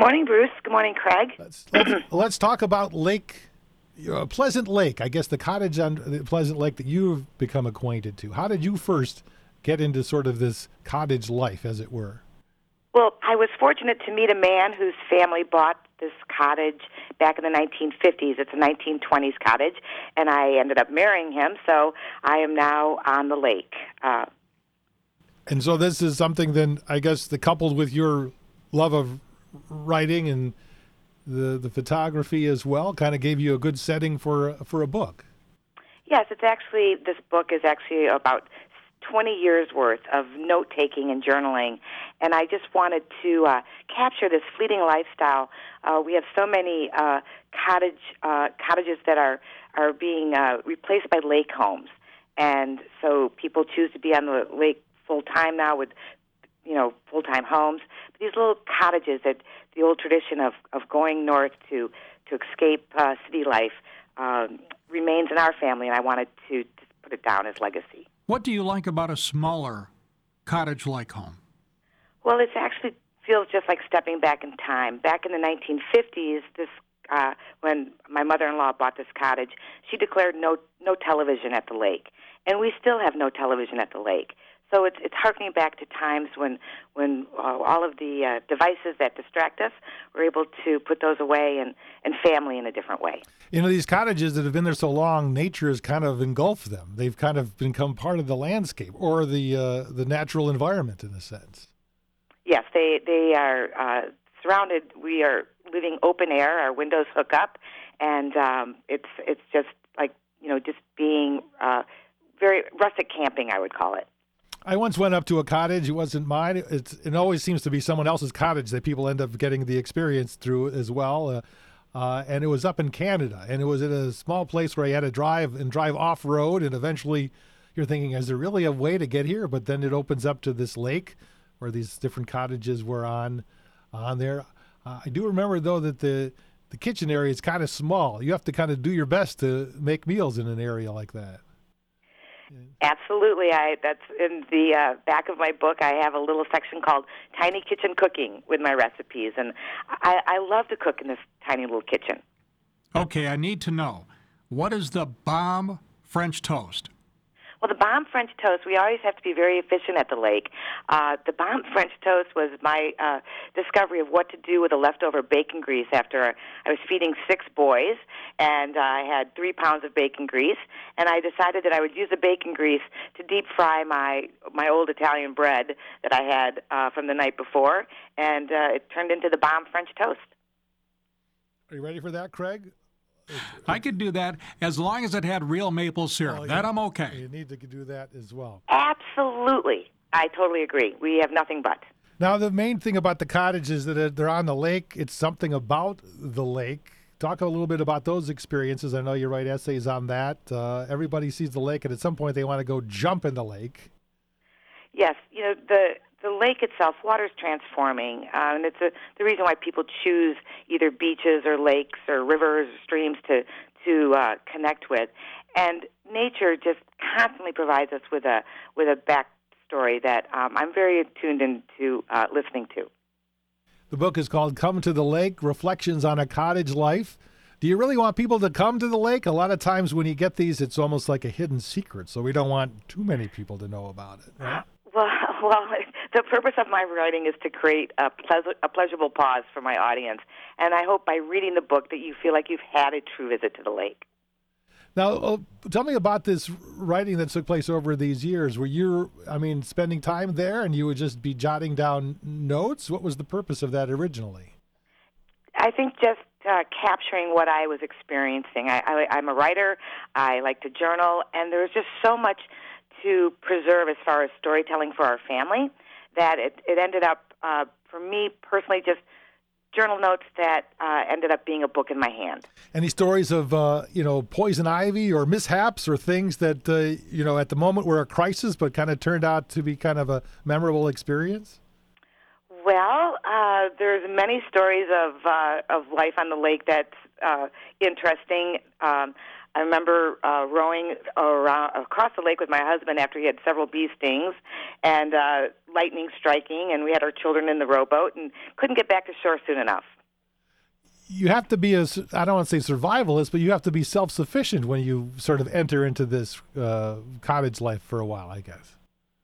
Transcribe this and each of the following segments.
morning, Bruce. Good morning, Craig. Let's talk about Pleasant Lake. I guess the cottage on Pleasant Lake that you've become acquainted to. How did you first get into sort of this cottage life, as it were? Well, I was fortunate to meet a man whose family bought this cottage back in the 1950s. It's a 1920s cottage, and I ended up marrying him, so I am now on the lake. And so this is something then, I guess, that coupled with your love of writing and the photography as well, kind of gave you a good setting for a book. Yes, this book is actually about 20 years worth of note-taking and journaling, and I just wanted to capture this fleeting lifestyle. We have so many cottages that are being replaced by lake homes, and so people choose to be on the lake full-time now with, full-time homes. But these little cottages, that the old tradition of going north to escape city life remains in our family, and I wanted to put it down as legacy. What do you like about a smaller cottage-like home? Well, it actually feels just like stepping back in time. Back in the 1950s, when my mother-in-law bought this cottage, she declared no television at the lake, and we still have no television at the lake. So it's harkening back to times when all of the devices that distract us, we're able to put those away and family in a different way. These cottages that have been there so long, nature has kind of engulfed them. They've kind of become part of the landscape or the natural environment in a sense. Yes, they are surrounded. We are living open air. Our windows hook up, and it's just like just being very rustic camping, I would call it. I once went up to a cottage. It wasn't mine. It always seems to be someone else's cottage that people end up getting the experience through as well. And it was up in Canada, and it was in a small place where I had to drive off-road, and eventually you're thinking, is there really a way to get here? But then it opens up to this lake where these different cottages were on there. I do remember, though, that the kitchen area is kind of small. You have to kind of do your best to make meals in an area like that. Absolutely. That's in the back of my book. I have a little section called Tiny Kitchen Cooking with my recipes, and I love to cook in this tiny little kitchen. Okay, I need to know, what is the bomb French toast? Well, the bomb French toast, we always have to be very efficient at the lake. The bomb French toast was my discovery of what to do with the leftover bacon grease after I was feeding 6 boys, and I had 3 pounds of bacon grease, and I decided that I would use the bacon grease to deep fry my old Italian bread that I had from the night before, and it turned into the bomb French toast. Are you ready for that, Craig? I could do that as long as it had real maple syrup. That I'm okay. You need to do that as well. Absolutely. I totally agree. We have nothing but. Now, the main thing about the cottage is that they're on the lake. It's something about the lake. Talk a little bit about those experiences. I know you write essays on that. Everybody sees the lake, and at some point they want to go jump in the lake. Yes. The lake itself, water is transforming, and it's the reason why people choose either beaches or lakes or rivers or streams to connect with. And nature just constantly provides us with a backstory that I'm very tuned into listening to. The book is called Come to the Lake, Reflections on a Cottage Life. Do you really want people to come to the lake? A lot of times when you get these, it's almost like a hidden secret, so we don't want too many people to know about it, right? Well, the purpose of my writing is to create a pleasurable pause for my audience, and I hope by reading the book that you feel like you've had a true visit to the lake. Now, tell me about this writing that took place over these years. Were you, spending time there and you would just be jotting down notes? What was the purpose of that originally? I think just capturing what I was experiencing. I'm a writer. I like to journal, and there was just so much to preserve as far as storytelling for our family that it ended up, for me personally, just journal notes that ended up being a book in my hand. Any stories of, poison ivy or mishaps or things that, at the moment were a crisis but kind of turned out to be kind of a memorable experience? Well, there's many stories of life on the lake that's interesting. I remember rowing around across the lake with my husband after he had several bee stings and lightning striking, and we had our children in the rowboat and couldn't get back to shore soon enough. You have to be I don't want to say survivalist, but you have to be self-sufficient when you sort of enter into this cottage life for a while, I guess.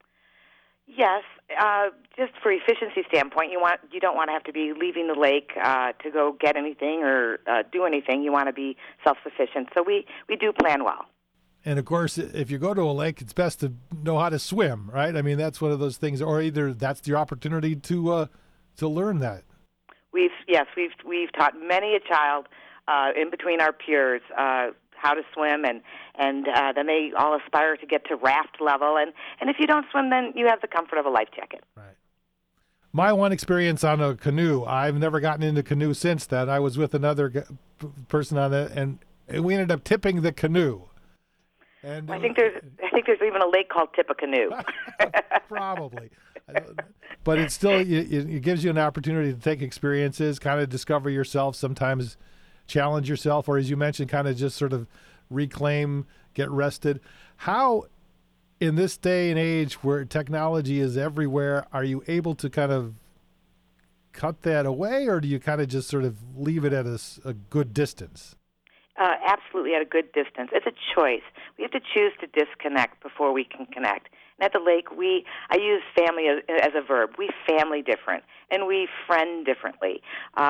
Yes, just for efficiency standpoint, you don't want to have to be leaving the lake to go get anything or do anything. You want to be self-sufficient, so we do plan well. And of course, if you go to a lake, it's best to know how to swim, right? I mean, that's one of those things, or either that's your opportunity to learn that. We've taught many a child in between our peers how to swim, and then they all aspire to get to raft level. And if you don't swim, then you have the comfort of a life jacket. Right. My one experience on a canoe, I've never gotten into canoe since then. I was with another person on it, and we ended up tipping the canoe. And I think there's even a lake called Tippecanoe. Probably. But it's still, it gives you an opportunity to take experiences, kind of discover yourself, sometimes challenge yourself, or as you mentioned, kind of just sort of reclaim, get rested. How, in this day and age where technology is everywhere, are you able to kind of cut that away, or do you kind of just sort of leave it at a good distance? Absolutely at a good distance. It's a choice. We have to choose to disconnect before we can connect. And at the lake, I use family as a verb. We family different, and we friend differently.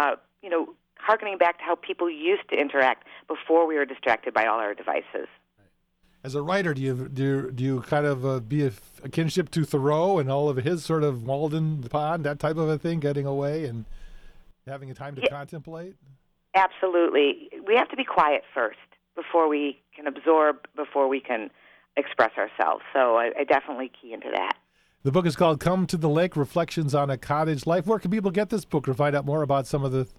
Harkening back to how people used to interact before we were distracted by all our devices. As a writer, do you kind of be a kinship to Thoreau and all of his sort of Walden Pond, that type of a thing, getting away and having a time to contemplate? Absolutely. We have to be quiet first before we can absorb, before we can express ourselves. So I definitely key into that. The book is called Come to the Lake, Reflections on a Cottage Life. Where can people get this book or find out more about some of the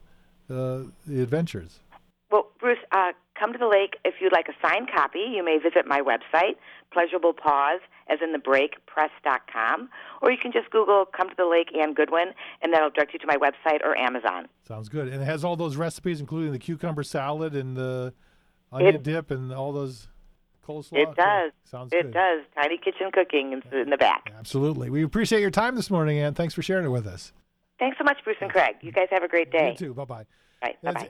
adventures? Well, Bruce, Come to the Lake. If you'd like a signed copy, you may visit my website, Pleasurable Pause, as in the break, press.com, or you can just Google Come to the Lake Anne Goodwin, and that'll direct you to my website or Amazon. Sounds good. And it has all those recipes, including the cucumber salad and the onion dip and all those coleslaw? It does. Sounds good. It does. Tiny Kitchen Cooking in the back. Absolutely. We appreciate your time this morning, Ann. Thanks for sharing it with us. Thanks so much, Bruce and Craig. You guys have a great day. You too. Bye-bye. Bye. Bye-bye.